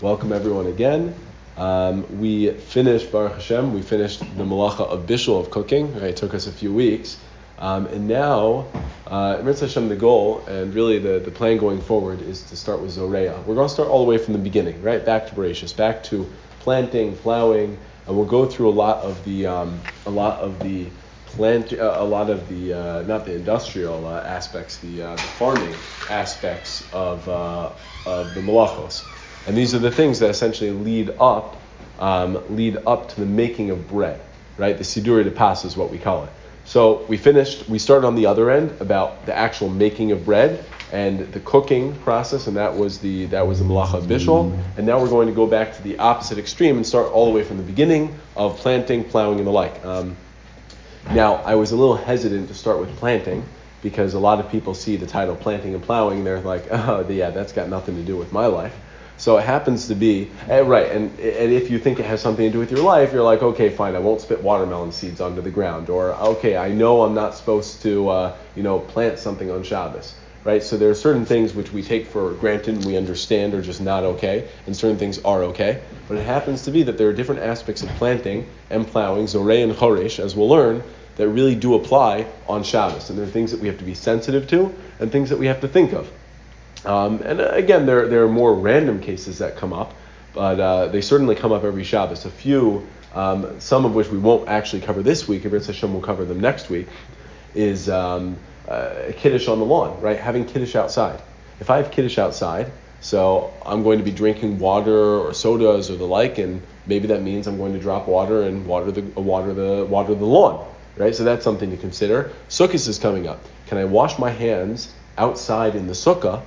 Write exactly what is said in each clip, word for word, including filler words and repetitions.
Welcome everyone again. Um, we finished, Baruch Hashem, we finished the Malacha of Bishul, of cooking. Right? It took us a few weeks. Um, and now, uh, Mitzvah Hashem, the goal, and really the, the plan going forward is to start with Zoreya. We're going to start all the way from the beginning, right? Back to Bereshis, back to planting, plowing, and we'll go through a lot of the, um, a lot of the plant, uh, a lot of the, uh, not the industrial uh, aspects, the, uh, the farming aspects of, uh, of the Malachos. And these are the things that essentially lead up, um, lead up to the making of bread, right? The Siduri de Pas is what we call it. So we finished, we started on the other end about the actual making of bread and the cooking process, and that was the that was the Malacha of Bishul. And now we're going to go back to the opposite extreme and start all the way from the beginning of planting, plowing, and the like. Um, now, I was a little hesitant to start with planting because a lot of people see the title planting and plowing, and they're like, oh, yeah, that's got nothing to do with my life. So it happens to be, uh, right, and, and if you think it has something to do with your life, you're like, okay, fine, I won't spit watermelon seeds onto the ground. Or, okay, I know I'm not supposed to, uh, you know, plant something on Shabbos, right? So there are certain things which we take for granted and we understand are just not okay, and certain things are okay. But it happens to be that there are different aspects of planting and plowing, Zorei and Choresh, as we'll learn, that really do apply on Shabbos. And there are things that we have to be sensitive to and things that we have to think of. Um, and again, there there are more random cases that come up, but uh, they certainly come up every Shabbos. A few, um, some of which we won't actually cover this week, if Ritz Hashem will cover them next week, is um, uh, Kiddush on the lawn, right? Having Kiddush outside. If I have Kiddush outside, so I'm going to be drinking water or sodas or the like, and maybe that means I'm going to drop water and water the water the water the lawn, right? So that's something to consider. Sukkot is coming up. Can I wash my hands outside in the sukkah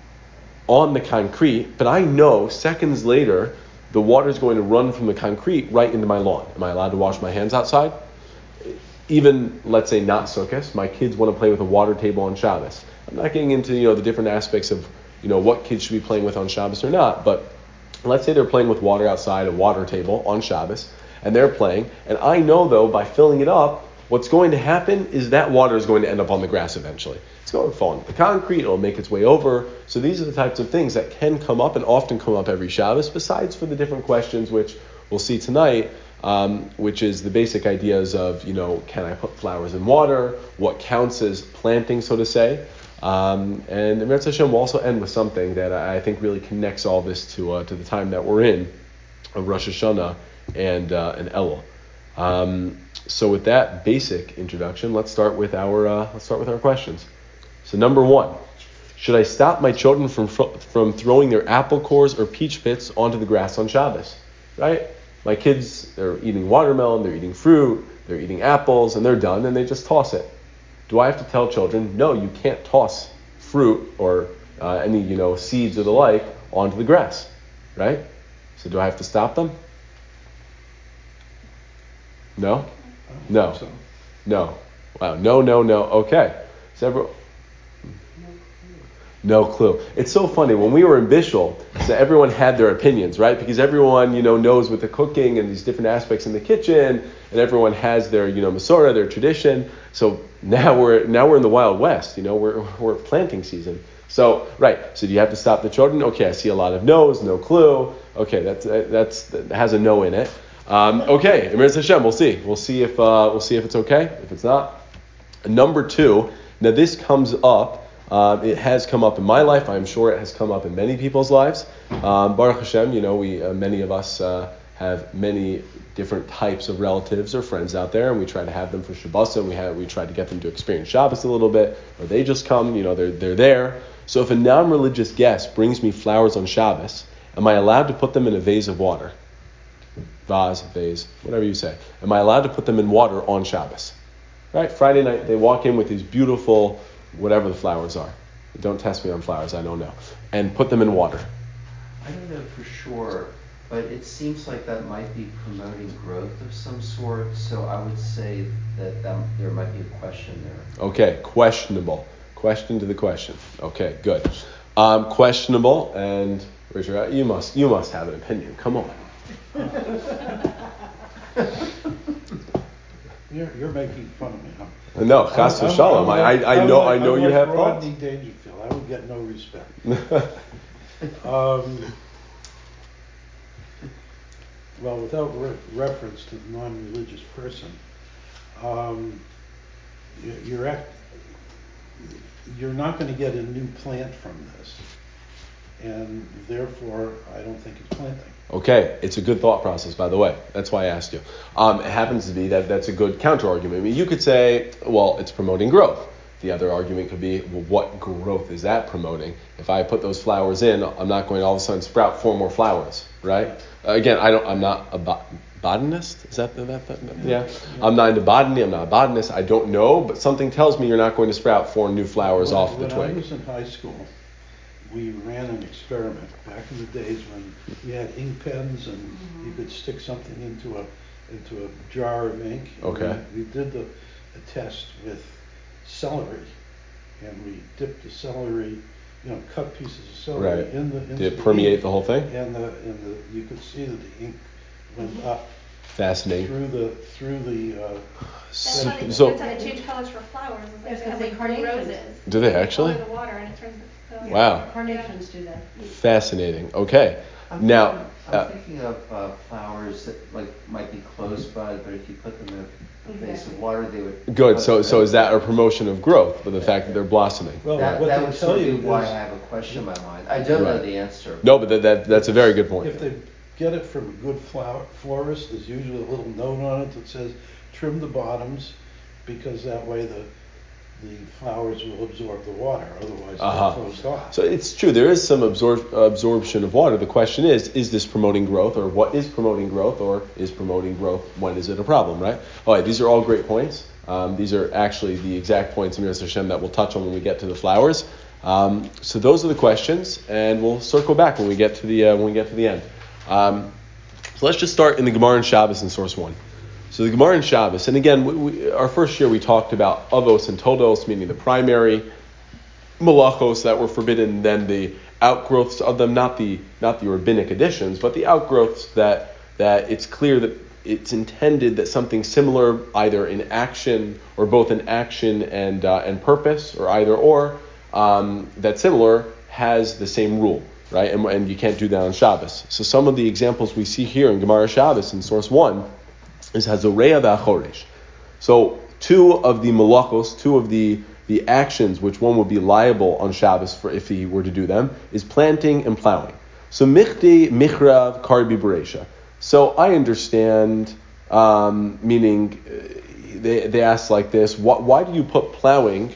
on the concrete, but I know seconds later the water is going to run from the concrete right into my lawn? Am I allowed to wash my hands outside? Even, let's say, not Sukkot, my kids want to play with a water table on Shabbos. I'm not getting into, you know, the different aspects of, you know, what kids should be playing with on Shabbos or not, but let's say they're playing with water outside, a water table on Shabbos, and they're playing, and I know, though, by filling it up, what's going to happen is that water is going to end up on the grass eventually. It's going to fall into the concrete, it'll make its way over. So these are the types of things that can come up and often come up every Shabbos, besides for the different questions which we'll see tonight, um, which is the basic ideas of, you know, can I put flowers in water? What counts as planting, so to say? Um, and Mitzvah Hashem will also end with something that I think really connects all this to uh, to the time that we're in, of Rosh Hashanah and, uh, and Elul. Um, so with that basic introduction, let's start with our uh, let's start with our questions. So number one, should I stop my children from from throwing their apple cores or peach pits onto the grass on Shabbos? Right? My kids, they're eating watermelon, they're eating fruit, they're eating apples, and they're done, and they just toss it. Do I have to tell children, no, you can't toss fruit or uh, any, you know, seeds or the like onto the grass? Right? So do I have to stop them? No? No. So. No. Wow. No, no, no. Okay. Several. No clue. It's so funny. When we were in Bishul, so everyone had their opinions, right? Because everyone, you know, knows with the cooking and these different aspects in the kitchen, and everyone has their, you know, Masorah, their tradition. So now we're now we're in the Wild West. You know, we're we're planting season. So right. So do you have to stop the children? Okay, I see a lot of no's, no clue. Okay, that's that's that has a no in it. Um, okay, Emir Hashem, we'll see. We'll see if uh, we'll see if it's okay. If it's not, number two. Now this comes up. Uh, it has come up in my life. I'm sure it has come up in many people's lives. Um, Baruch Hashem, you know, we uh, many of us uh, have many different types of relatives or friends out there, and we try to have them for Shabbos, and we have we try to get them to experience Shabbos a little bit, or they just come. You know, they're they're there. So if a non-religious guest brings me flowers on Shabbos, am I allowed to put them in a vase of water? Vase, vase, whatever you say. Am I allowed to put them in water on Shabbos? Right? Friday night, they walk in with these beautiful, whatever the flowers are. Don't test me on flowers, I don't know. And put them in water. I don't know for sure, but it seems like that might be promoting growth of some sort, so I would say that, that there might be a question there. Okay, questionable. Question to the question. Okay, good. Um, questionable, and Richard, you must you must have an opinion. Come on. You're, you're making fun of me, huh? No, chas v'shalom. I, I, I know I know I'm you like have Rodney thoughts. Dangerfield. I would get no respect. um, well, without re- reference to the non-religious person, um, you- you're act, you're not going to get a new plant from this, and therefore I don't think it's planting. Okay, it's a good thought process, by the way. That's why I asked you. Um, it happens to be that that's a good counter argument. I mean, you could say, well, it's promoting growth. The other argument could be, well, what growth is that promoting? If I put those flowers in, I'm not going to all of a sudden sprout four more flowers, right? Uh, again, I don't. I'm not a bot- botanist. Is that the, that, that, that yeah. yeah? I'm not into botany. I'm not a botanist. I don't know, but something tells me you're not going to sprout four new flowers when, off the when twig. When I was in high school, we ran an experiment back in the days when we had ink pens and mm-hmm. you could stick something into a into a jar of ink. Okay. We, we did the a test with celery, and we dipped the celery, you know, cut pieces of celery right. in the into Did it the permeate ink, the whole thing? And the and the you could see that the ink went mm-hmm. up. Fascinating. Through the through the. Uh, That's how they, so, that's how they change colors for flowers. It's like they have like carnations. roses. Do they actually? Color the water and it turns the color. Wow. Carnations do that. Fascinating. Okay. I'm now, thinking, I'm uh, thinking of uh, flowers that like might be close bud, but if you put them in a vase of water, they would. Good. So, so is that a promotion of growth for the fact that they're blossoming? Well, that, what that they would tell sort of you be why is, I have a question in my mind. I don't right. know the answer. No, but that, that that's a very good point. If they get it from a good flower florist, there's usually a little note on it that says trim the bottoms, because that way the the flowers will absorb the water, otherwise uh-huh. they're closed off. So it's true, there is some absor- absorption of water. The question is, is this promoting growth, or what is promoting growth, or is promoting growth, when is it a problem, right? All right, these are all great points. Um, these are actually the exact points in Miras Hashem that we'll touch on when we get to the flowers. Um, so those are the questions, and we'll circle back when we get to the uh, when we get to the end. Um, so let's just start in the Gemara and Shabbos in source one. So the Gemara and Shabbos, and again, we, we, our first year we talked about avos and todos, meaning the primary malachos that were forbidden, then the outgrowths of them, not the not the rabbinic additions, but the outgrowths that that it's clear that it's intended that something similar, either in action or both in action and uh, and purpose, or either or, um, that similar has the same rule, right? And, and you can't do that on Shabbos. So some of the examples we see here in Gemara Shabbos in source one is Hazoreya v'Achoresh. So two of the malachos, two of the, the actions which one would be liable on Shabbos for if he were to do them, is planting and plowing. So michti michrav karbi beresha. So I understand, um, meaning uh, they they ask like this: why, why do you put plowing?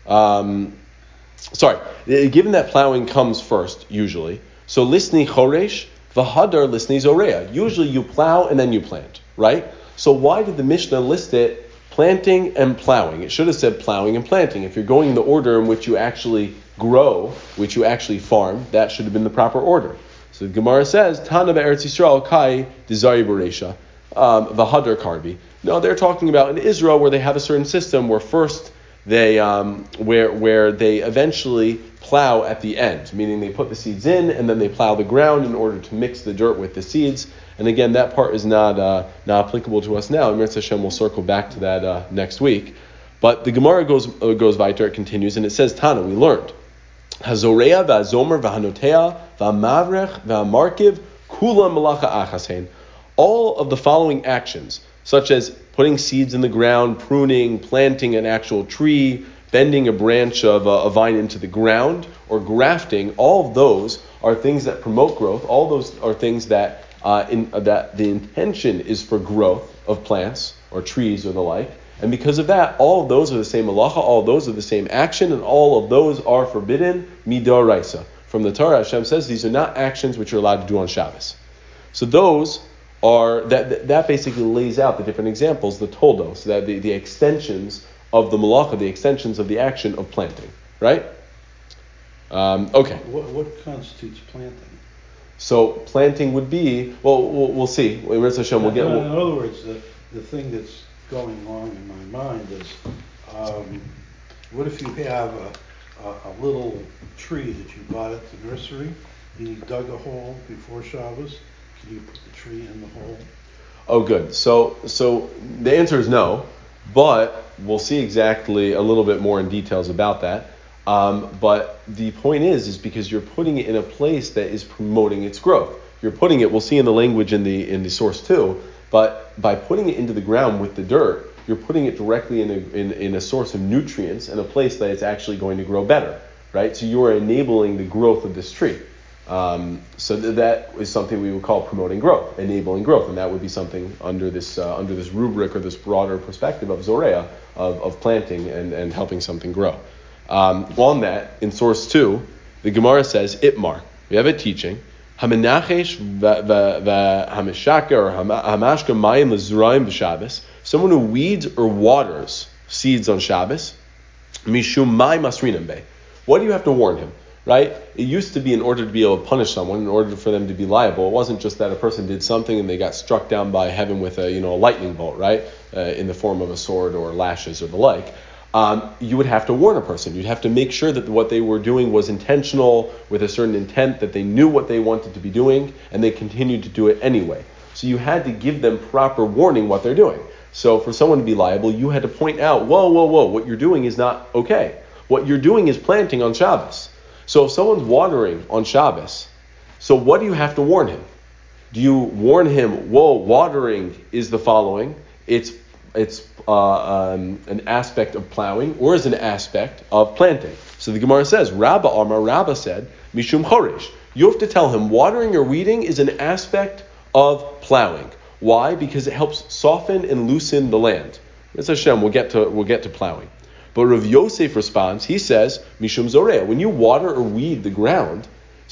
Um, sorry, given that plowing comes first usually. So lisni choresh v'hadar lisni zoreya. Usually you plow and then you plant, right? So why did the Mishnah list it planting and plowing? It should have said plowing and planting. If you're going in the order in which you actually grow, which you actually farm, that should have been the proper order. So the Gemara says, Tana be'eretz Yisrael kai dizari beresha v'hadar karbi. No, they're talking about in Israel where they have a certain system where first they um, where where they eventually plow at the end, meaning they put the seeds in and then they plow the ground in order to mix the dirt with the seeds. And again, that part is not uh, not applicable to us now. And Miras Hashem will circle back to that uh, next week. But the Gemara goes uh, goes weiter, it continues, and it says, Tana, we learned, Hazoreya v'azomer v'hanotea v'amavrech v'amarkiv kula malacha achasein. All of the following actions, such as putting seeds in the ground, pruning, planting an actual tree, bending a branch of a, a vine into the ground, or grafting, all of those are things that promote growth. All those are things that Uh, in, uh, that the intention is for growth of plants or trees or the like, and because of that, all of those are the same malacha, all of those are the same action, and all of those are forbidden midoraisa. From the Torah, Hashem says these are not actions which you're allowed to do on Shabbos. So those are that that basically lays out the different examples, the toldos, that the, the extensions of the malacha, the extensions of the action of planting, right? Um, okay. What, what constitutes planting? So planting would be, well, we'll, we'll see. In Hashem, we'll get. In we'll, other words, the, the thing that's going on in my mind is, um, what if you have a, a, a little tree that you bought at the nursery, and you dug a hole before Shabbos? Can you put the tree in the hole? Oh, good. So, so the answer is no, but we'll see exactly a little bit more in details about that. Um, but the point is, is because you're putting it in a place that is promoting its growth. you're putting it, we'll see in the language in the in the source too, but by putting it into the ground with the dirt, you're putting it directly in a, in, in a source of nutrients in a place that it's actually going to grow better, right? So you are enabling the growth of this tree. Um, so th- that is something we would call promoting growth, enabling growth, and that would be something under this uh, under this rubric or this broader perspective of Zorea, of, of planting and, and helping something grow. Um, on that, in source two, the Gemara says, Itmar. We have a teaching, Haminachesh v'hamishaka or hamashka mayim l'zraim b'Shabbos. Someone who weeds or waters seeds on Shabbos, mishum mai masrinam be. What do you have to warn him? Right? It used to be in order to be able to punish someone, in order for them to be liable. It wasn't just that a person did something and they got struck down by heaven with a, you know, a lightning bolt, right? Uh, in the form of a sword or lashes or the like. Um, you would have to warn a person. You'd have to make sure that what they were doing was intentional, with a certain intent, that they knew what they wanted to be doing, and they continued to do it anyway. So you had to give them proper warning what they're doing. So for someone to be liable, you had to point out, whoa, whoa, whoa, what you're doing is not okay. What you're doing is planting on Shabbos. So if someone's watering on Shabbos, so what do you have to warn him? Do you warn him, whoa, watering is the following, it's it's uh, um, an aspect of plowing, or is an aspect of planting? So the Gemara says, Rabba Amar, Rabba said, Mishum Choresh. You have to tell him watering or weeding is an aspect of plowing. Why? Because it helps soften and loosen the land. It's Hashem, we'll get to we'll get to plowing. But Rav Yosef responds, he says, Mishum Zorea, when you water or weed the ground,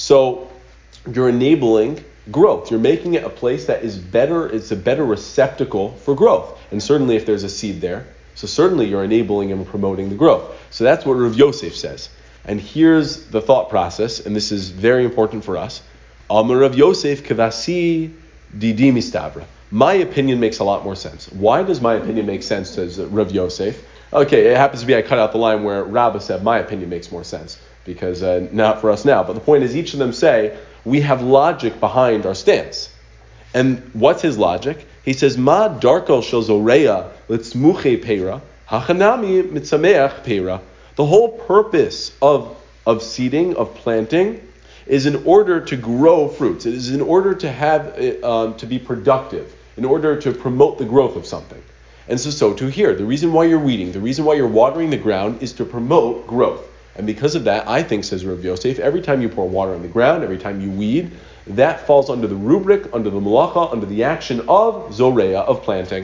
so you're enabling growth. You're making it a place that is better, it's a better receptacle for growth. And certainly if there's a seed there, so certainly you're enabling and promoting the growth. So that's what Rav Yosef says. And here's the thought process, and this is very important for us. Amar Rav Yosef kavasi didi mistabra. My opinion makes a lot more sense. Why does my opinion make sense, says Rav Yosef? Okay, it happens to be I cut out the line where Rabbah said my opinion makes more sense, because uh, not for us now. But the point is, each of them say, we have logic behind our stance. And what's his logic? He says, Ma darko shel zoreya litzmuche peira, hachanami mitzameach peira. The whole purpose of, of seeding, of planting, is in order to grow fruits. It is in order to have, um, to be productive, in order to promote the growth of something. And so, so too here. The reason why you're weeding, the reason why you're watering the ground is to promote growth. And because of that, I think, says Rav Yosef, every time you pour water on the ground, every time you weed, that falls under the rubric, under the malacha, under the action of zoreya, of planting.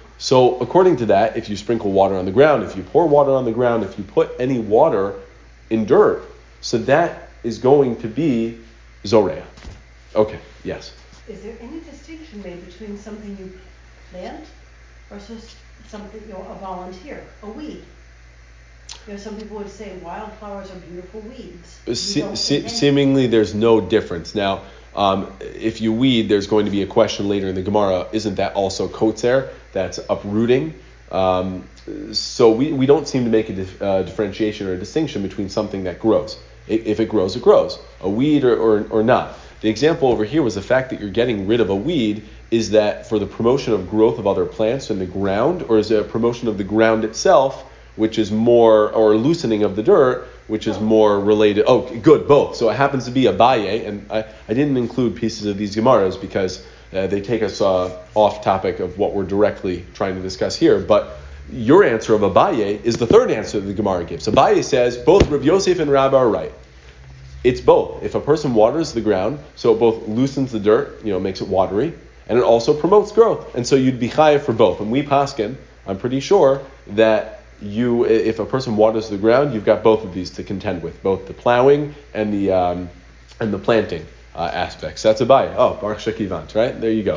So according to that, if you sprinkle water on the ground, if you pour water on the ground, if you put any water in dirt, so that is going to be zoreya. Okay, yes? Is there any distinction made between something you plant versus something, you know, a volunteer, a weed? You know, some people would say wildflowers are beautiful weeds. Se- se- seemingly there's no difference. Now, um, if you weed, there's going to be a question later in the Gemara, isn't that also kotzer? That's uprooting. Um, so we, we don't seem to make a dif- uh, differentiation or a distinction between something that grows. If, if it grows, it grows. A weed or, or, or not. The example over here was the fact that you're getting rid of a weed. Is that for the promotion of growth of other plants in the ground, or is it a promotion of the ground itself, which is more, or loosening of the dirt, which is more related? Oh, good, both. So it happens to be Abaye, and I, I didn't include pieces of these Gemaras because uh, they take us uh, off topic of what we're directly trying to discuss here. But your answer of Abaye is the third answer that the Gemara gives. Abaye says both Rav Yosef and Rabbah are right. It's both. If a person waters the ground, so it both loosens the dirt, you know, makes it watery, and it also promotes growth. And so you'd be chayav for both. And we paskin, I'm pretty sure that you, if a person waters the ground, you've got both of these to contend with, both the plowing and the um, and the planting uh, aspects. That's a bayah. Oh, Baruch Shekivant, right? There you go.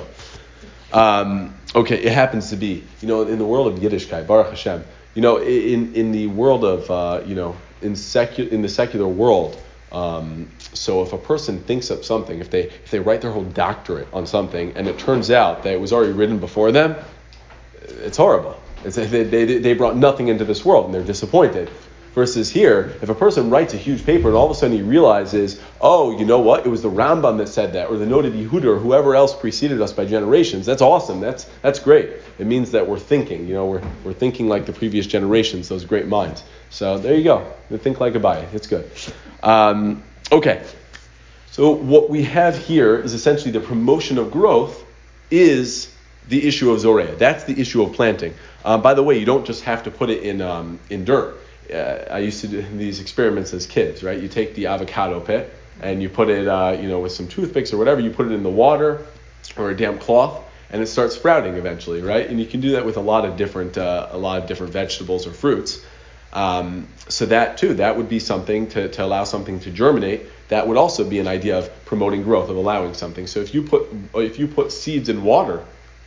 Um, okay, it happens to be, you know, in the world of Yiddishkeit, Baruch Hashem, you know, in in the world of, uh, you know, in secu- in the secular world. Um, so if a person thinks of something, if they if they write their whole doctorate on something, and it turns out that it was already written before them, it's horrible. It's, they, they they brought nothing into this world, and they're disappointed. Versus here, if a person writes a huge paper, and all of a sudden he realizes, oh, you know what? It was the Rambam that said that, or the Noda Yehuda, or whoever else preceded us by generations. That's awesome. That's that's great. It means that we're thinking. You know, we're we're thinking like the previous generations, those great minds. So there you go. You think like a Abaye. It's good. Um, okay. So what we have here is essentially the promotion of growth is the issue of zorea. That's the issue of planting. Uh, by the way, you don't just have to put it in um, in dirt. Uh, I used to do these experiments as kids, right? You take the avocado pit and you put it, uh, you know, with some toothpicks or whatever. You put it in the water or a damp cloth, and it starts sprouting eventually, right? And you can do that with a lot of different uh, a lot of different vegetables or fruits. Um, so that too, that would be something to, to allow something to germinate. That would also be an idea of promoting growth, of allowing something. So if you put if you put seeds in water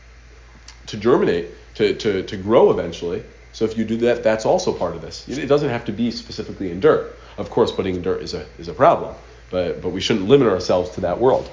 to germinate, to, to, to grow eventually, so if you do that, that's also part of this. It doesn't have to be specifically in dirt. Of course, putting in dirt is a is a problem, but but we shouldn't limit ourselves to that world.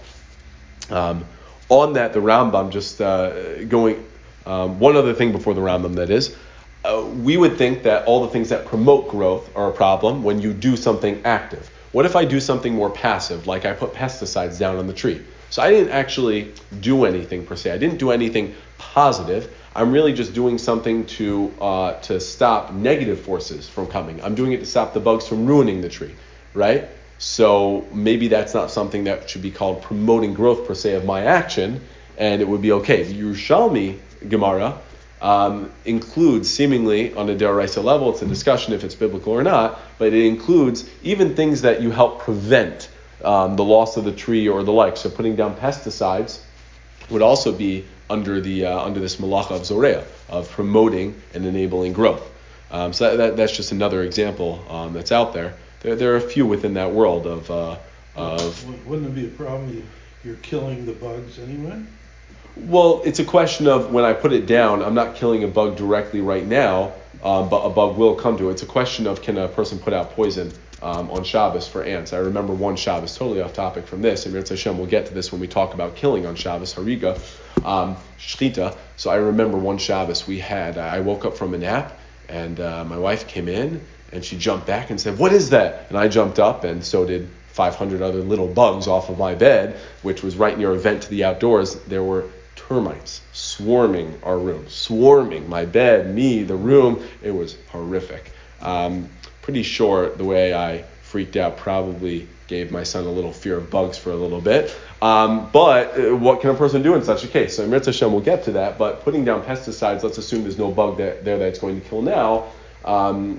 Um, on that, the Rambam just uh, going um, one other thing before the Rambam, that is. Uh, we would think that all the things that promote growth are a problem when you do something active. What if I do something more passive, like I put pesticides down on the tree? So I didn't actually do anything per se. I didn't do anything positive. I'm really just doing something to uh, to stop negative forces from coming. I'm doing it to stop the bugs from ruining the tree, right? So maybe that's not something that should be called promoting growth per se of my action, and it would be okay. The Yerushalmi Gemara Um, includes, seemingly on a D'Oraisa level, it's a discussion if it's biblical or not, but it includes even things that you help prevent um, the loss of the tree or the like. So putting down pesticides would also be under the uh, under this malacha of zorea, of promoting and enabling growth. Um, so that, that, that's just another example um, that's out there. there. There are a few within that world of... Uh, of Wouldn't it be a problem if you're killing the bugs anyway? Well, it's a question of when I put it down, I'm not killing a bug directly right now, um, but a bug will come to it. It's a question of, can a person put out poison um, on Shabbos for ants? I remember one Shabbos, totally off topic from this, and Mirz Hashem, we'll get to this when we talk about killing on Shabbos, Hariga, um, Shchita. So I remember one Shabbos we had, I woke up from a nap, and uh, my wife came in, and she jumped back and said, "What is that?" And I jumped up, and so did five hundred other little bugs off of my bed, which was right near a vent to the outdoors. There were termites swarming our room, swarming my bed, me, the room. It was horrific. Um, pretty sure the way I freaked out probably gave my son a little fear of bugs for a little bit. Um, but uh, what can a person do in such a case? So in Mirz Hashem, we'll get to that. But putting down pesticides, let's assume there's no bug that, there that's going to kill now. Um,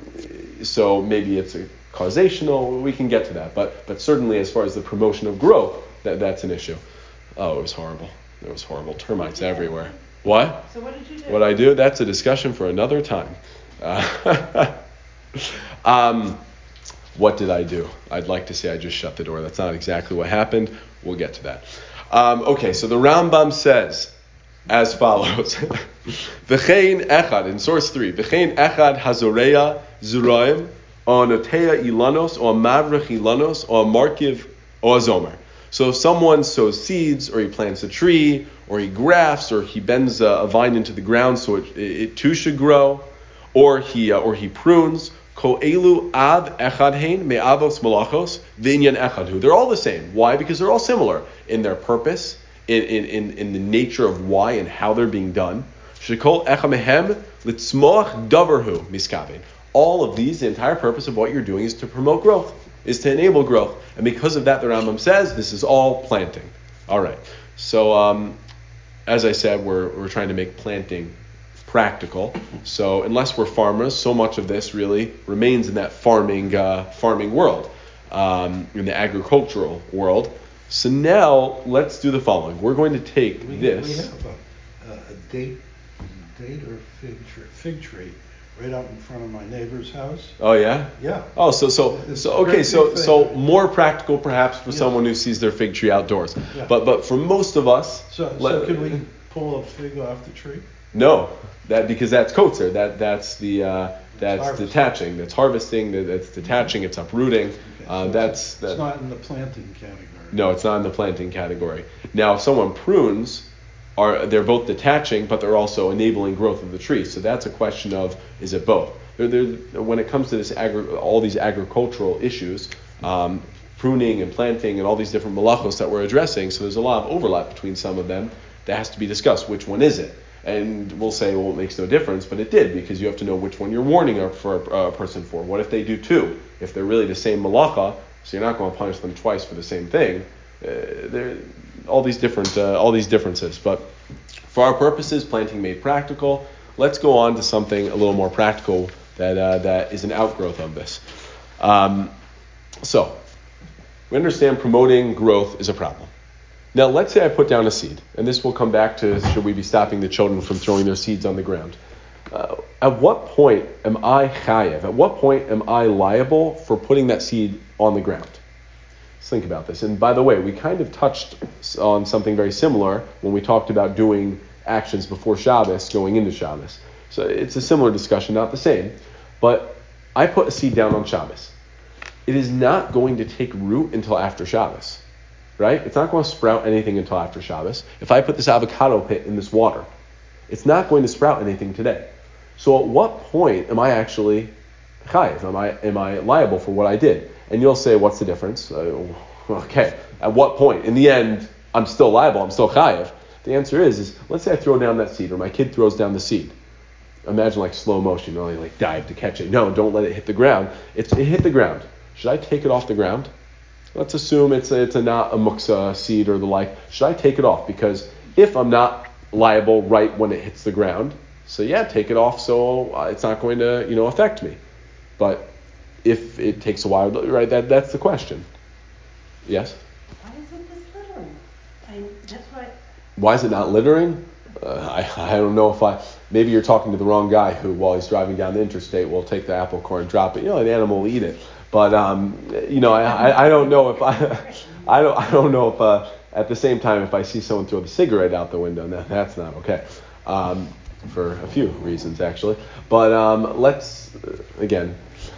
so maybe it's a causational. We can get to that. But but certainly as far as the promotion of growth, that that's an issue. Oh, it was horrible. It was horrible. Termites everywhere. What? So what did you do? What I do? That's a discussion for another time. Uh, um, what did I do? I'd like to say I just shut the door. That's not exactly what happened. We'll get to that. Um, okay, so the Rambam says as follows. V'chein echad, in source three. V'chein echad hazoreya zuraim, o noteya ilanos, o mavrech ilanos, o markiv, o azomer. So if someone sows seeds, or he plants a tree, or he grafts, or he bends a, a vine into the ground so it, it, it too should grow, or he uh, or he prunes, ko elu ad echad hein me'avos malachos v'inyan echadhu. They're all the same. Why? Because they're all similar in their purpose, in in, in, in the nature of why and how they're being done. Shekol echa mehem litzmoach davarhu miskaven. All of these, the entire purpose of what you're doing is to promote growth, is to enable growth. And because of that, the Rambam says this is all planting. All right. So, um, as I said, we're we're trying to make planting practical. So, unless we're farmers, so much of this really remains in that farming uh, farming world, um, in the agricultural world. So now, let's do the following. We're going to take we, this. We have a, a, a date, date or fig tree, fig tree. Right out in front of my neighbor's house. Oh yeah? Yeah. Oh, so so It's so a okay, great so big so thing. more practical perhaps for Yes. someone who sees their fig tree outdoors. Yeah. But but for most of us, So, so let- can we pull a fig off the tree? No, that because that's kotzer. That that's the uh, that's Harvest. detaching. That's harvesting. That, that's detaching. It's uprooting. Okay, Uh, so that's it's, that. it's not in the planting category. No, it's not in the planting category. Now, if someone prunes, are they're both detaching, but they're also enabling growth of the tree. So that's a question of, is it both? They're, they're, when it comes to this agri- all these agricultural issues, um, pruning and planting and all these different malachos that we're addressing, so there's a lot of overlap between some of them that has to be discussed. Which one is it? And we'll say, well, it makes no difference, but it did, because you have to know which one you're warning a, for a, a person for. What if they do two? If they're really the same malacha, so you're not going to punish them twice for the same thing. Uh, there, all these different, uh, all these differences. But for our purposes, planting made practical. Let's go on to something a little more practical that uh, that is an outgrowth of this. Um, so we understand promoting growth is a problem. Now, let's say I put down a seed, and this will come back to should we be stopping the children from throwing their seeds on the ground? Uh, at what point am I chayev? At what point am I liable for putting that seed on the ground? Let's think about this. And by the way, we kind of touched on something very similar when we talked about doing actions before Shabbos, going into Shabbos. So it's a similar discussion, not the same. But I put a seed down on Shabbos. It is not going to take root until after Shabbos, right? It's not going to sprout anything until after Shabbos. If I put this avocado pit in this water, it's not going to sprout anything today. So at what point am I actually chayiv? Am I am I liable for what I did? And you'll say, what's the difference? Uh, okay, at what point? In the end, I'm still liable. I'm still chayiv. The answer is, is let's say I throw down that seed, or my kid throws down the seed. Imagine like slow motion, you know, they like dive to catch it. No, don't let it hit the ground. It's, it hit the ground. Should I take it off the ground? Let's assume it's a, it's a not a muksa seed or the like. Should I take it off? Because if I'm not liable right when it hits the ground, so yeah, take it off so uh, it's not going to, you know, affect me. But if it takes a while, right, that that's the question. Yes? Why isn't this littering? I, that's why. Why is it not littering? Uh, I I don't know if I, maybe you're talking to the wrong guy who, while he's driving down the interstate, will take the apple core and drop it. You know, an animal will eat it. But, um, you know, I, I, I don't know if I, I don't I don't know if, uh, at the same time, if I see someone throw the cigarette out the window, no, that's not okay. Um, for a few reasons, actually. But um, let's, uh, again,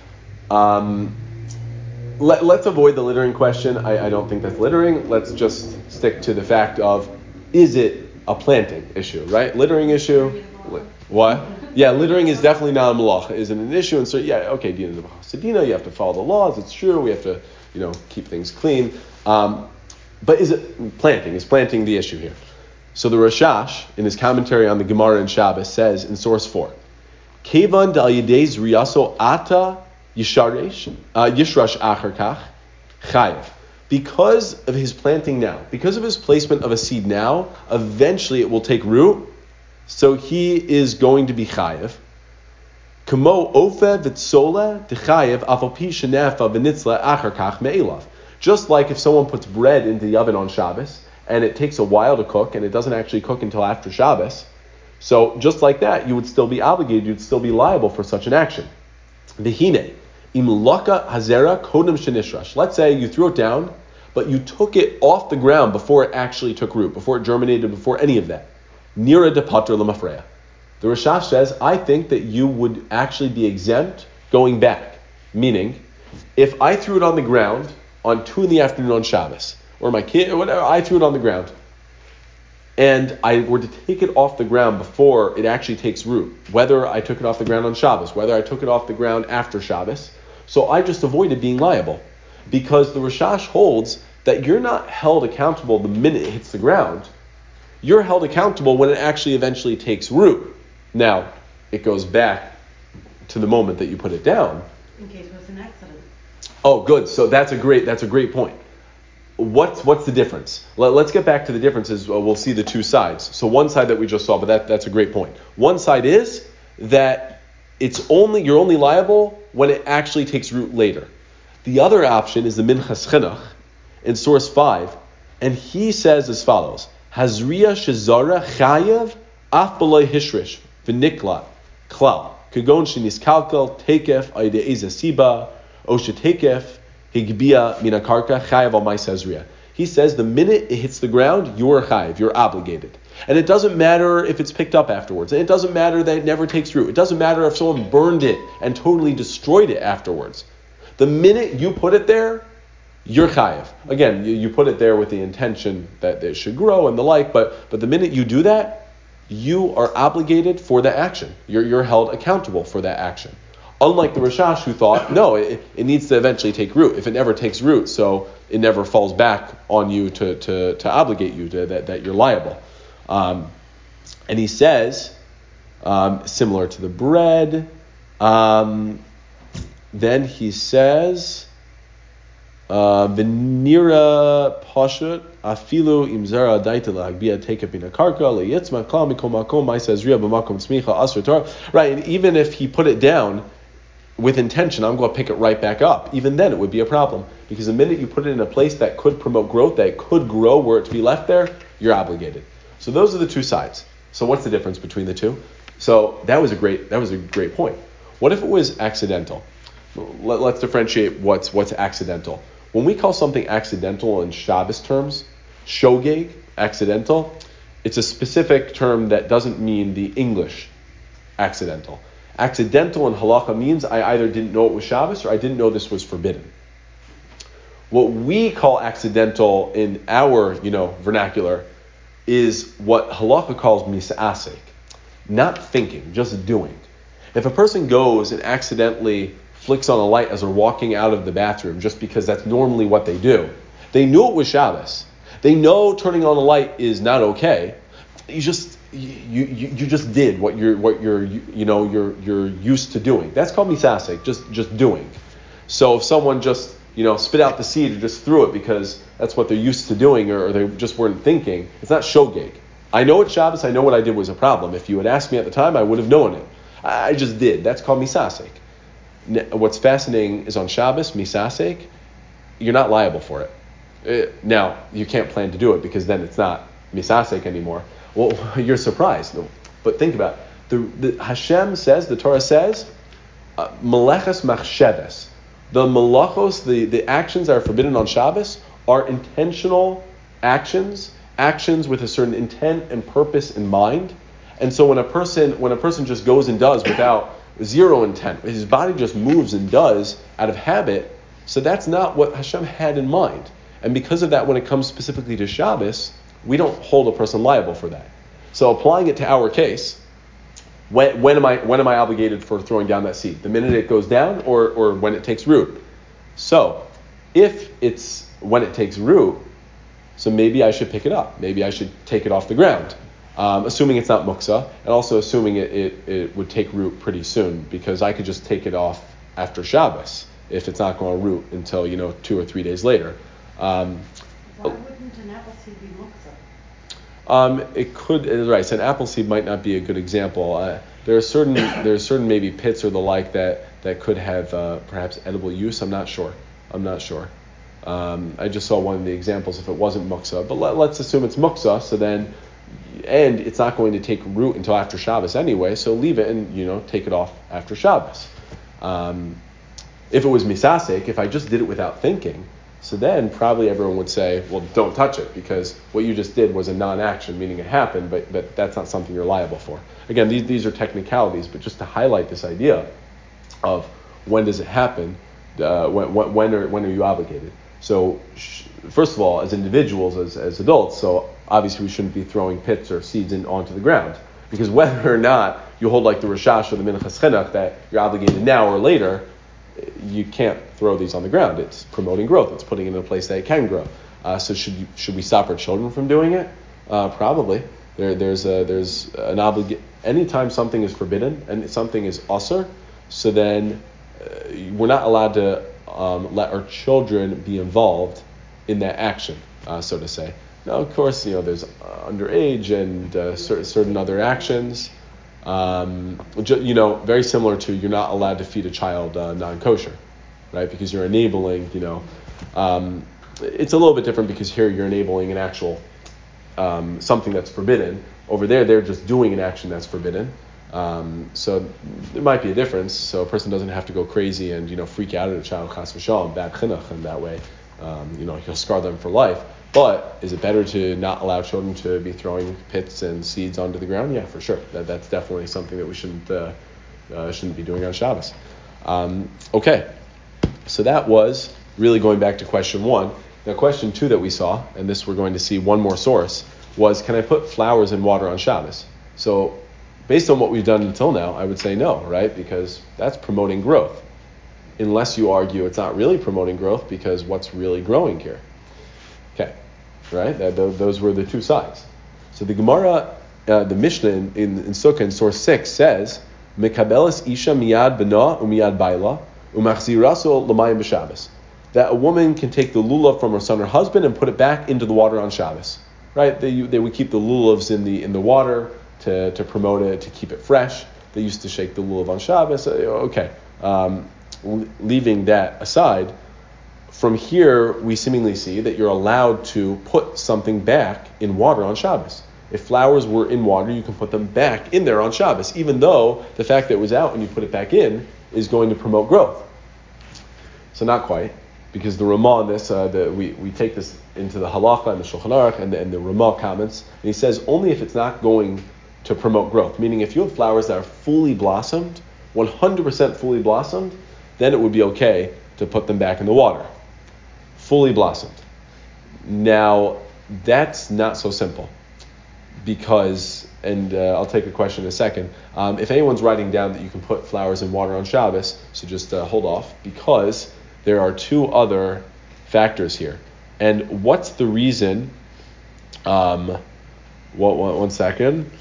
um, let, let's avoid the littering question. I, I don't think that's littering. Let's just stick to the fact of, is it a planting issue, right? Littering issue. Li- what? Yeah, littering is definitely not a malacha. Is it an issue? And so, yeah, okay, dina sedina, you have to follow the laws. It's true. We have to, you know, keep things clean. Um, but is it planting? Is planting the issue here? So the Rashash, in his commentary on the Gemara in Shabbos, says in source four, Kevan dal yedez riyaso ata yisharesh yishrash achar kach chayev. Because of his planting now, because of his placement of a seed now, eventually it will take root, so he is going to be chayev. Kamo ofe v'tzola dechayev afal pi shenefa v'nitzla achar kach me'elav. Just like if someone puts bread into the oven on Shabbos, and it takes a while to cook, and it doesn't actually cook until after Shabbos, so just like that, you would still be obligated, you'd still be liable for such an action. V'hine, im laka hazera kodem shenishrash. Let's say you threw it down, but you took it off the ground before it actually took root, before it germinated, before any of that. Nira de pater lemafreya. The Rashash says, I think that you would actually be exempt going back. Meaning, if I threw it on the ground on two in the afternoon on Shabbos, or my kid, or whatever, I threw it on the ground, and I were to take it off the ground before it actually takes root, whether I took it off the ground on Shabbos, whether I took it off the ground after Shabbos, so I just avoided being liable. Because the Rashash holds that you're not held accountable the minute it hits the ground. You're held accountable when it actually eventually takes root. Now, it goes back to the moment that you put it down. In case it was an accident. Oh, good. So that's a great that's a great point. What's what's the difference? Let, let's get back to the differences. We'll see the two sides. So one side that we just saw, but that, that's a great point. One side is that it's only you're only liable when it actually takes root later. The other option is the Minchas Chinuch in source five, and he says as follows: Hazriya shezara chayav af b'loy hishrish v'nikla klal kagon sheniskalkel tekef ayde ezasiba o shetekef higbia minakarka chayav al ma'aseh. He says the minute it hits the ground, you're chayav, you're obligated. And it doesn't matter if it's picked up afterwards. And it doesn't matter that it never takes root. It doesn't matter if someone burned it and totally destroyed it afterwards. The minute you put it there, you're chayav. Again, you, you put it there with the intention that it should grow and the like, but, but the minute you do that, you are obligated for the action. You're, you're held accountable for that action. Unlike the Rashash who thought, no, it, it needs to eventually take root. If it never takes root, so it never falls back on you to, to, to obligate you, to, that, that you're liable. Um, and he says, um, similar to the bread, um, then he says, V'nira pashut afilu imzara daita lagbia take up in a karka leyitzma kal mikol makom ma'isa zriya b'makom tzmicha asur Torah. Right, and even if he put it down with intention, I'm going to pick it right back up. Even then, it would be a problem because the minute you put it in a place that could promote growth, that could grow, were it to be left there, you're obligated. So those are the two sides. So what's the difference between the two? So that was a great that was a great point. What if it was accidental? Let, let's differentiate what's what's accidental. When we call something accidental in Shabbos terms, shogeg, accidental, it's a specific term that doesn't mean the English accidental. Accidental in halacha means I either didn't know it was Shabbos or I didn't know this was forbidden. What we call accidental in our, you know, vernacular is what halacha calls misasek, not thinking, just doing. If a person goes and accidentally flicks on a light as they're walking out of the bathroom just because that's normally what they do, they knew it was Shabbos. They know turning on a light is not okay. You just you you, you just did what you're what you're you, you know you're you're used to doing. That's called misasek, just just doing. So if someone just you know spit out the seed or just threw it because that's what they're used to doing, or, or they just weren't thinking, it's not shogeg. I know it's Shabbos. I know what I did was a problem. If you had asked me at the time, I would have known it. I just did. That's called misasek. What's fascinating is on Shabbos, misasek, you're not liable for it. it. Now, you can't plan to do it because then it's not misasek anymore. Well, you're surprised. No. But think about it. The, the Hashem says, the Torah says, melechas machsheves. The melachos, the, the actions that are forbidden on Shabbos are intentional actions, actions with a certain intent and purpose in mind. And so when a person when a person just goes and does without zero intent, his body just moves and does out of habit, so that's not what Hashem had in mind. And because of that, when it comes specifically to Shabbos, we don't hold a person liable for that. So applying it to our case, when, when am I when am I obligated for throwing down that seed? The minute it goes down, or or when it takes root? So if it's when it takes root, so maybe I should pick it up. Maybe I should take it off the ground. Um, assuming it's not muksa, and also assuming it, it, it would take root pretty soon, because I could just take it off after Shabbos if it's not going to root until, you know, two or three days later. Um, Why wouldn't an apple seed be muksa? Um, it could, right, so an apple seed might not be a good example. Uh, there are certain there are certain maybe pits or the like that, that could have uh, perhaps edible use. I'm not sure. I'm not sure. Um, I just saw one of the examples if it wasn't muksa, but let, let's assume it's muksa, so then and it's not going to take root until after Shabbos anyway, so leave it and, you know, take it off after Shabbos. Um, if it was misasek, if I just did it without thinking, so then probably everyone would say, well, don't touch it, because what you just did was a non-action, meaning it happened, but, but that's not something you're liable for. Again, these, these are technicalities, but just to highlight this idea of when does it happen, uh, when, when, are, when are you obligated? So, sh- first of all, as individuals, as, as adults, so obviously we shouldn't be throwing pits or seeds in, onto the ground, because whether or not you hold like the Rashash or the Minchas Chinuch that you're obligated now or later, you can't throw these on the ground. It's promoting growth. It's putting it in a place that it can grow. Uh, so should you, should we stop our children from doing it? Uh, probably. There, there's a, there's an obligation. Anytime something is forbidden and something is usur, so then uh, we're not allowed to um, let our children be involved in that action, uh, so to say. Now, of course, you know, there's uh, underage and uh, certain, certain other actions. Um, you know, very similar to you're not allowed to feed a child uh, non-kosher, right? Because you're enabling, you know, um, it's a little bit different because here you're enabling an actual um, something that's forbidden. Over there, they're just doing an action that's forbidden. Um, so there might be a difference. So a person doesn't have to go crazy and, you know, freak out at a child, chas v'shalom, bad chinuch, and that way, um, you know, he'll scar them for life. But is it better to not allow children to be throwing pits and seeds onto the ground? Yeah, for sure. That that's definitely something that we shouldn't uh, uh, shouldn't be doing on Shabbos. Um, okay, so that was really going back to question one. Now, question two that we saw, and this we're going to see one more source, was can I put flowers in water on Shabbos? So, based on what we've done until now, I would say no, right? Because that's promoting growth. Unless you argue it's not really promoting growth, because what's really growing here? Okay, right? That, those were the two sides. So the Gemara, uh, the Mishnah in, in, in Sukkah in source six says, "Mekabelis isha miyad bena umiyad baila umachziraso l'mayim b'Shabbos." that a woman can take the lulav from her son or husband and put it back into the water on Shabbos. Right? They they would keep the lulavs in the in the water to, to promote it, to keep it fresh. They used to shake the lulav on Shabbos. Okay. Um, leaving that aside, from here we seemingly see that you're allowed to put something back in water on Shabbos. If flowers were in water, you can put them back in there on Shabbos, even though the fact that it was out and you put it back in is going to promote growth. So not quite, because the Ramah on this, uh, the, we, we take this into the Halacha and the Shulchan Aruch and the, and the Ramah comments, and he says only if it's not going to promote growth, meaning if you have flowers that are fully blossomed, one hundred percent fully blossomed, then it would be okay to put them back in the water. Fully blossomed. Now, that's not so simple. Because, and uh, I'll take a question in a second, um, if anyone's writing down that you can put flowers in water on Shabbos, so just uh, hold off, because there are two other factors here. And what's the reason, um, what, one, one second,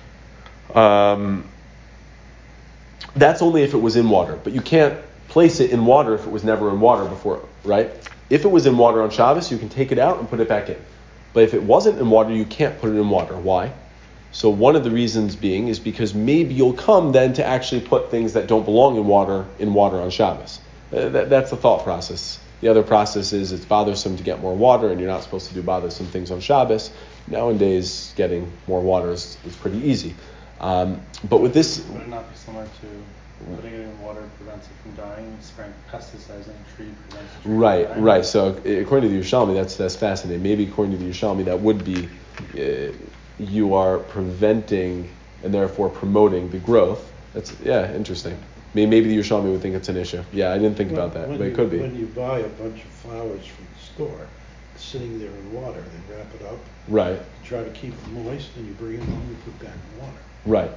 um, that's only if it was in water, but you can't place it in water if it was never in water before, right? If it was in water on Shabbos, you can take it out and put it back in. But if it wasn't in water, you can't put it in water. Why? So one of the reasons being is because maybe you'll come then to actually put things that don't belong in water in water on Shabbos. Uh, that, that's the thought process. The other process is it's bothersome to get more water, and you're not supposed to do bothersome things on Shabbos. Nowadays, getting more water is, is pretty easy. Um, but with this... Would it not be similar to putting it in water prevents it from dying, spraying pesticides in a tree prevents the tree Right, from dying? right. So according to the Yerushalmi, that's that's fascinating. Maybe according to the Yerushalmi, that would be uh, you are preventing and therefore promoting the growth. That's yeah, interesting. Maybe, maybe the Yerushalmi would think it's an issue. Yeah, I didn't think When- about that, when but you- it could be. When you buy a bunch of flowers from the store, sitting there in water, they wrap it up, Right, try to keep it moist, and you bring it home and put back in water. right.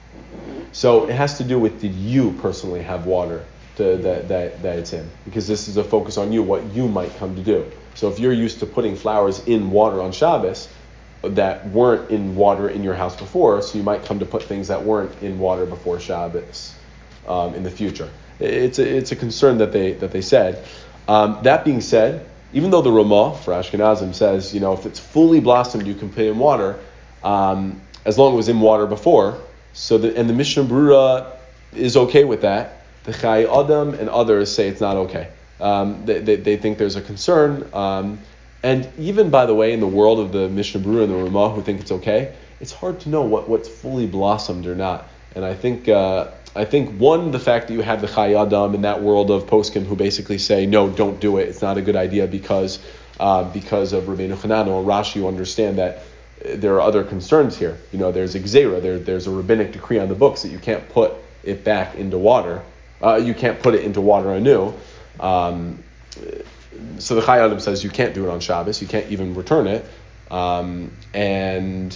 So it has to do with did you personally have water to, that, that, that it's in? Because this is a focus on you, what you might come to do. So if you're used to putting flowers in water on Shabbos that weren't in water in your house before, so you might come to put things that weren't in water before Shabbos um, in the future. It's a, it's a concern that they that they said. Um, that being said, even though the Ramah for Ashkenazim says, you know, if it's fully blossomed, you can put it in water, um, as long as it was in water before. So the, and the Mishnah Berurah is okay with that. The Chai Adam and others say it's not okay. Um, they, they, they think there's a concern. Um, and even, by the way, in the world of the Mishnah Berurah and the Ramah who think it's okay, it's hard to know what, what's fully blossomed or not. And I think, uh, I think one, the fact that you have the Chai Adam in that world of poskim who basically say, no, don't do it. It's not a good idea because uh, because of Rabbeinu Chananel and Rashi, you understand that there are other concerns here. You know, there's a gzeira, there, there's a rabbinic decree on the books that you can't put it back into water. Uh, you can't put it into water anew. Um, so the Chai Adam says you can't do it on Shabbos. You can't even return it. Um, and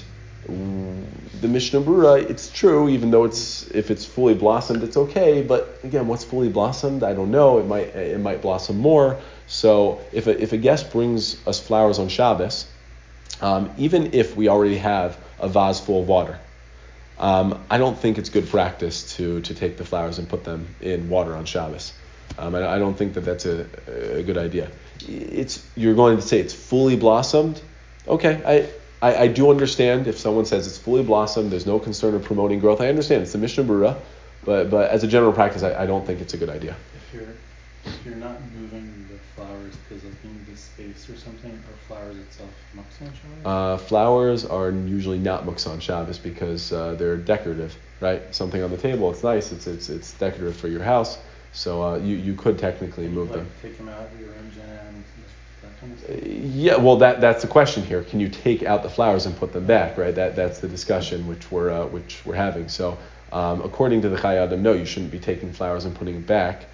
the Mishnah Berurah, it's true, even though it's if it's fully blossomed, it's okay. But again, what's fully blossomed? I don't know. It might it might blossom more. So if a, if a guest brings us flowers on Shabbos, Um, even if we already have a vase full of water, um, I don't think it's good practice to to take the flowers and put them in water on Shabbos. Um, I, I don't think that that's a, a good idea. It's you're going to say it's fully blossomed. Okay, I, I, I do understand if someone says it's fully blossomed, there's no concern of promoting growth. I understand it's the Mishnah Berurah, but but as a general practice, I, I don't think it's a good idea. If you're if you're not moving the flowers because of you need the space or something, are flowers itself muktzah on Shabbos? Uh, flowers are usually not muktzah on Shabbos because uh, they're decorative, right? Something on the table, it's nice, it's it's it's decorative for your house, so uh, you you could technically move like them. Take them out, rearrange them, that kind of stuff. Yeah, well, that that's the question here. Can you take out the flowers and put them back, right? That that's the discussion which we're uh, which we're having. So, um, according to the Chai Adam, no, you shouldn't be taking flowers and putting them back.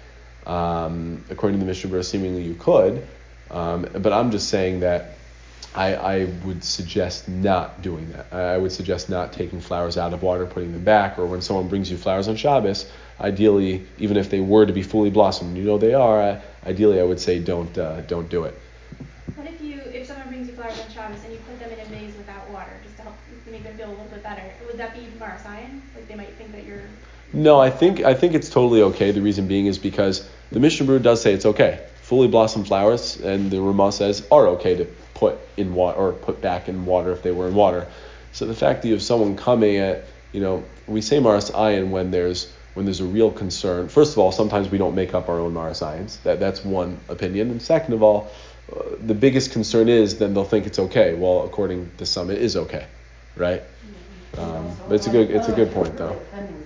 Um, according to the Mishnah Berurah, seemingly you could, um, but I'm just saying that I, I would suggest not doing that. I would suggest not taking flowers out of water, putting them back, or when someone brings you flowers on Shabbos, ideally, even if they were to be fully blossomed, you know they are, uh, ideally I would say don't uh, don't do it. What if you, if someone brings you flowers on Shabbos and you put them in a vase without water, just to help make them feel a little bit better, would that be Marasayan? Like they might think that you're... No, I think I think it's totally okay. The reason being is because the Mishnah Berurah does say it's okay. fully blossomed flowers, and the Ramah says, are okay to put in water or put back in water if they were in water. So the fact that you have someone coming at, you know, we say Maras Ayin when there's when there's a real concern. First of all, sometimes we don't make up our own Maras Ayins. That that's one opinion. And second of all, uh, the biggest concern is then they'll think it's okay. Well, according to some, it is okay, right? Um, but it's a good it's a good point though.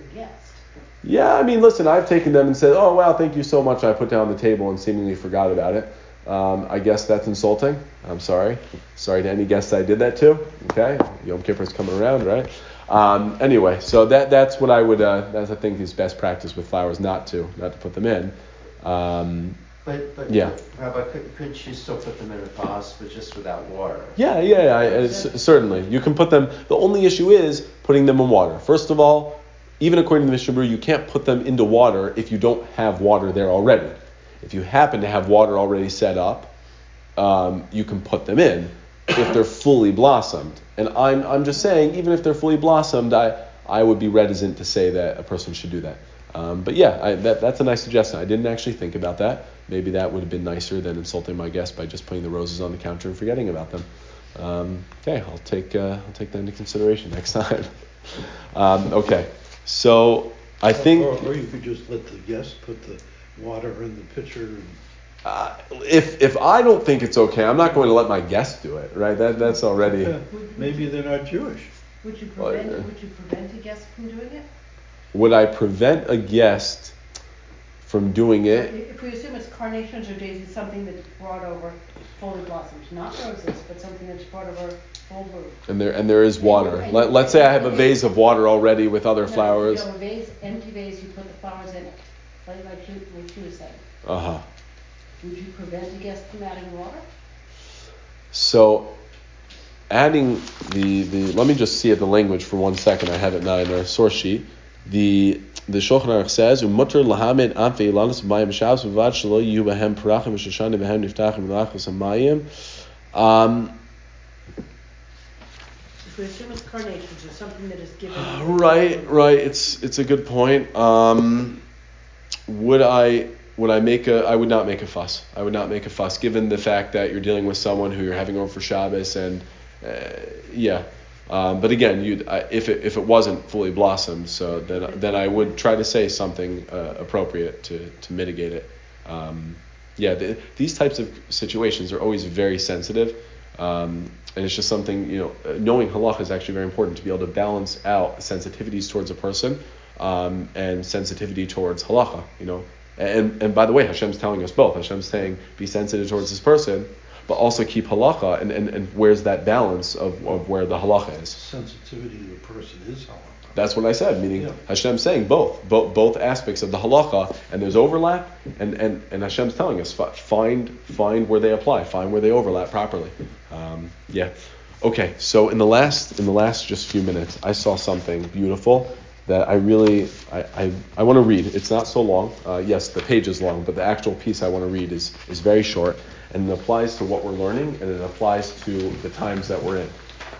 Yeah, I mean, listen, I've taken them and said, oh, wow, thank you so much. I put down the table and seemingly forgot about it. Um, I guess that's insulting. I'm sorry. Sorry to any guests I did that to. Okay? Yom Kippur's coming around, right? Um, anyway, so that that's what I would, uh, that's I think is best practice with flowers, not to, not to put them in. Um, But, but yeah. Rabbi, could, could you still put them in a vase, but just without water? Yeah, yeah, yeah I, I, c- certainly. You can put them, the only issue is putting them in water. First of all, even according to the Mishnah Berurah, you can't put them into water if you don't have water there already. If you happen to have water already set up, um, you can put them in if they're fully blossomed. And I'm I'm just saying, even if they're fully blossomed, I, I would be reticent to say that a person should do that. Um, but yeah, I, that that's a nice suggestion. I didn't actually think about that. Maybe that would have been nicer than insulting my guest by just putting the roses on the counter and forgetting about them. Um, okay, I'll take uh, I'll take that into consideration next time. um, okay, so I think, Or, or you could just let the guest put the water in the pitcher. And uh, if if I don't think it's okay, I'm not going to let my guest do it. Right? That that's already. Yeah, maybe they're not Jewish. Would you Well, prevent, yeah. would you prevent a guest from doing it? Would I prevent a guest from doing it? If we assume it's carnations or daisies, something that's brought over fully blossomed, not roses, but something that's brought over full bloom. And there and there is water. And- Let, let's say I have a vase of water already with other No, flowers. You have a vase, empty vase, you put the flowers in it, like, like you, what you were saying. Uh-huh. Would you prevent a guest from adding water? So adding the, the let me just see at the language for one second. I have it now in our source sheet. The the Shulchan Aruch says, "Umutter lahamed anfei ilanos b'mayim shavs v'vad shelo yihu b'hem parachim v'shoshanim b'hem niftachim v'lachos hamayim." Um, If we assume it's carnations or something that is given. right, right. It's it's a good point. Um, would I would I make a? I would not make a fuss. I would not make a fuss, given the fact that you're dealing with someone who you're having over for Shabbos, and uh, yeah. Um, but again, you if it if it wasn't fully blossomed, so then then I would try to say something uh, appropriate to to mitigate it. Um, yeah, the, these types of situations are always very sensitive, um, and it's just something, you know, knowing halacha is actually very important to be able to balance out sensitivities towards a person um, and sensitivity towards halacha. You know, and and by the way, Hashem's telling us both. Hashem's saying be sensitive towards this person, but also keep halacha, and, and, and where's that balance of, of where the halacha is? Sensitivity to a person is halacha. That's what I said, meaning Yeah. Hashem's saying both, both both aspects of the halacha, and there's overlap, and, and, and Hashem's telling us, find find where they apply, find where they overlap properly. Um, yeah. Okay, so in the last in the last just few minutes, I saw something beautiful that I really, I, I, I want to read. It's not so long. Uh, yes, the page is long, but the actual piece I want to read is, is very short, and it applies to what we're learning, and it applies to the times that we're in.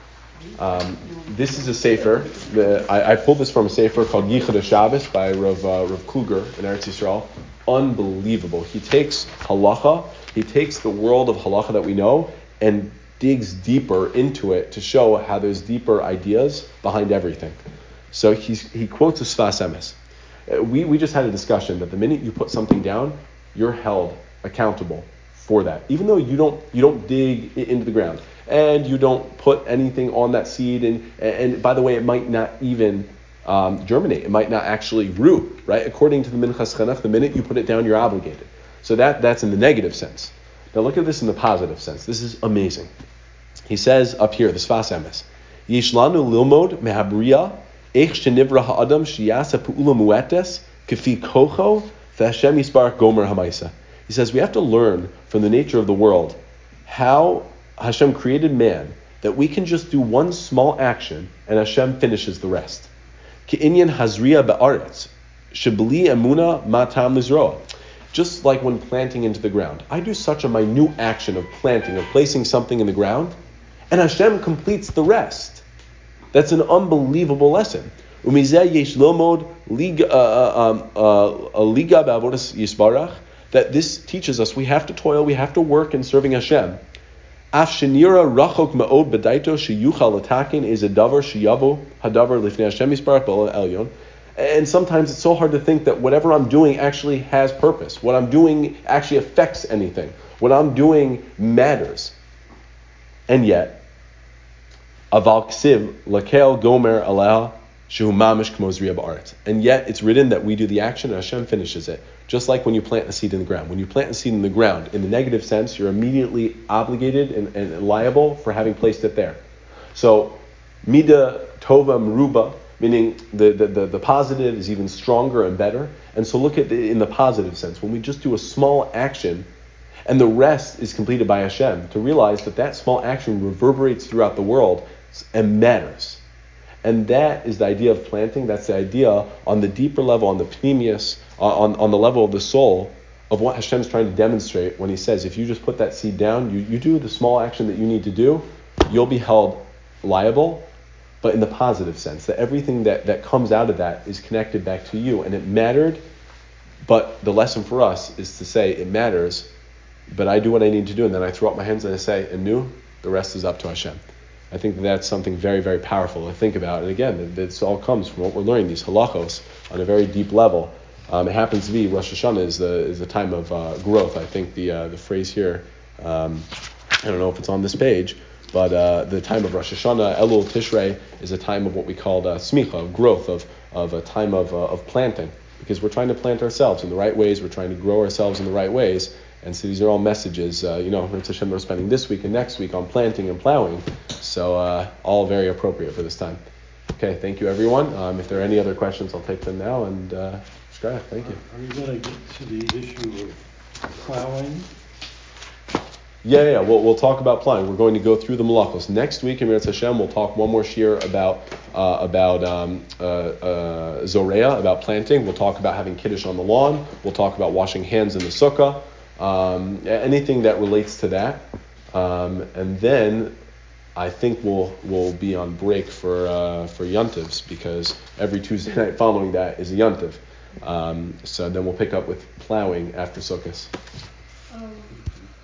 Um, this is a sefer. The, I, I pulled this from a sefer called Yichud Shabbos by Rav, uh, Rav Kluger in Eretz Yisrael. Unbelievable. He takes halacha, he takes the world of halacha that we know, and digs deeper into it to show how there's deeper ideas behind everything. So he's, he quotes a Sfas Emes. Uh, we, we just had a discussion that the minute you put something down, you're held accountable for that. Even though you don't you don't dig it into the ground, and you don't put anything on that seed, and, and by the way, it might not even um, germinate. It might not actually root, right? According to the Minchas Chinuch, the minute you put it down, you're obligated. So that that's in the negative sense. Now look at this in the positive sense. This is amazing. He says up here, the Sfas Emes, Yesh lanu lilmod mehabriya eich shenivra ha'adam shiyasa pu'ula muetes kefi kocho v'Hashem yisbarach gomer hamaisa. He says we have to learn from the nature of the world how Hashem created man, that we can just do one small action and Hashem finishes the rest. Ke'inyan hazriya ba'aretz shebli emuna matam lizroa. Just like when planting into the ground. I do such a minute action of planting, of placing something in the ground, and Hashem completes the rest. That's an unbelievable lesson. Umizeh yesh lomod liga ba'avodas yisbarach that this teaches us we have to toil, we have to work in serving Hashem. Af shenira rachok ma'od b'daito sheyuchal latakin is a davar sheyavo hadavar lifnei Hashem yisbarach b'olam elyon. And sometimes it's so hard to think that whatever I'm doing actually has purpose. What I'm doing actually affects anything. What I'm doing matters. And yet, aval ksiv lakel gomer aleh shehu mamish kmo zriya ba'aretz. And yet it's written that we do the action and Hashem finishes it. Just like when you plant a seed in the ground. When you plant a seed in the ground, in the negative sense, you're immediately obligated and, and liable for having placed it there. So, mida tova meruba, meaning the, the, the, the positive is even stronger and better. And so look at it in the positive sense. When we just do a small action, and the rest is completed by Hashem, to realize that that small action reverberates throughout the world and matters. And that is the idea of planting. That's the idea on the deeper level, on the pneumius, on, on the level of the soul, of what Hashem is trying to demonstrate when he says, if you just put that seed down, you, you do the small action that you need to do, you'll be held liable, but in the positive sense, that everything that, that comes out of that is connected back to you. And it mattered, but the lesson for us is to say, it matters, but I do what I need to do, and then I throw up my hands and I say, anew, the rest is up to Hashem. I think that that's something very, very powerful to think about. And again, this all comes from what we're learning, these halachos, on a very deep level. Um, it happens to be Rosh Hashanah is the is a time of uh, growth. I think the uh, the phrase here, um, I don't know if it's on this page, but uh, the time of Rosh Hashanah, Elul Tishrei, is a time of what we call uh, smicha, of growth, of of a time of uh, of planting, because we're trying to plant ourselves in the right ways. We're trying to grow ourselves in the right ways. And so these are all messages, uh, you know, Mitzvah Hashem, we're spending this week and next week on planting and plowing. So uh, all very appropriate for this time. Okay, thank you, everyone. Um, if there are any other questions, I'll take them now. And uh, Shkaya, thank you. Are you going to get to the issue of plowing? Yeah, yeah, we'll, we'll talk about plowing. We're going to go through the malachos. Next week in Mitzvah Hashem, we'll talk one more shiur about uh, about um, uh, uh, Zoreah, about planting. We'll talk about having kiddush on the lawn. We'll talk about washing hands in the sukkah. Um, anything that relates to that. Um, and then I think we'll we'll be on break for uh, for Yontivs, because every Tuesday night following that is a Yontiv. Um, so then we'll pick up with plowing after Sukkot. Um,